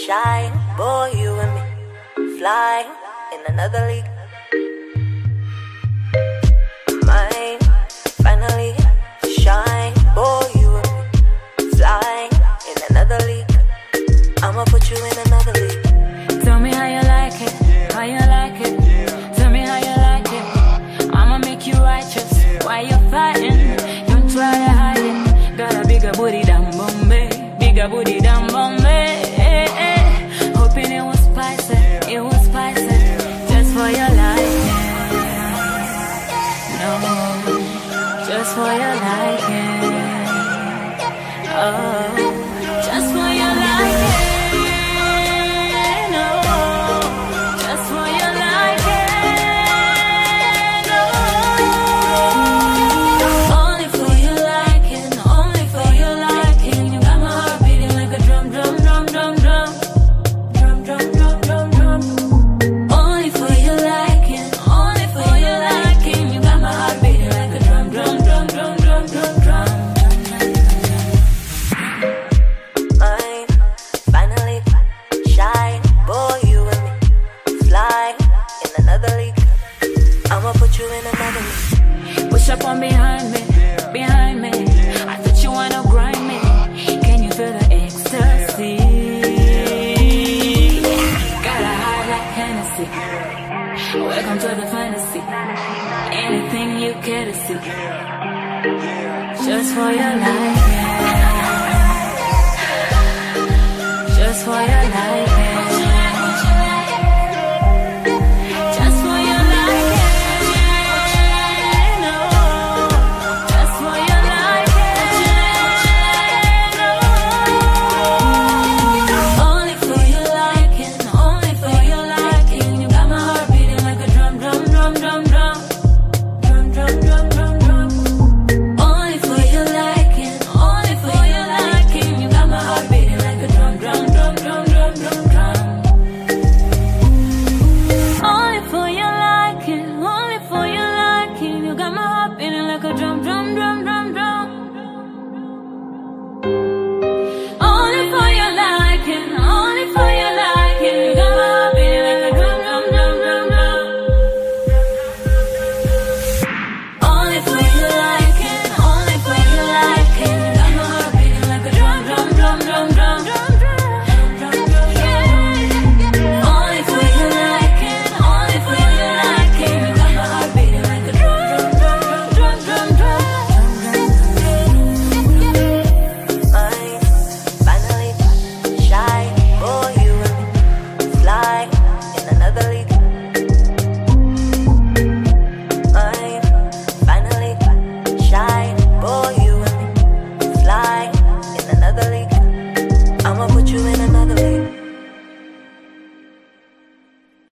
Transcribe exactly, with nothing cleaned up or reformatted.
shine, boy, you and me, fly in another league. Mine, finally, shine, boy, you and me, fly in another league. I'ma put you in another league. Tell me how you like it, how you like it. Tell me how you like it. I'ma make you righteous. Why you fighting? Don't try to hide it. Got a bigger booty than Bombay, bigger booty than Bombay. Eh, eh. Hoping it was spicy, it was spicy, just for your life. No, just for your liking. Oh, just for your liking. No, just for your liking. No, only for your liking, only for your liking. You got my heart beating like a drum, drum, drum, drum, drum, drum, drum, drum, drum, drum. Only for your liking, only for your liking. You got my heart beating like a drum, drum, drum, drum, drum, drum, drum. Mine, finally, shine, boy, you and me, fly in another league. I'ma put you in another league. Push up on behind me, behind me. I thought you wanna grind me. Can you feel the ecstasy? Got a high like Hennessy. Welcome to the fantasy. Anything you care to see, just for your life. Just for your life.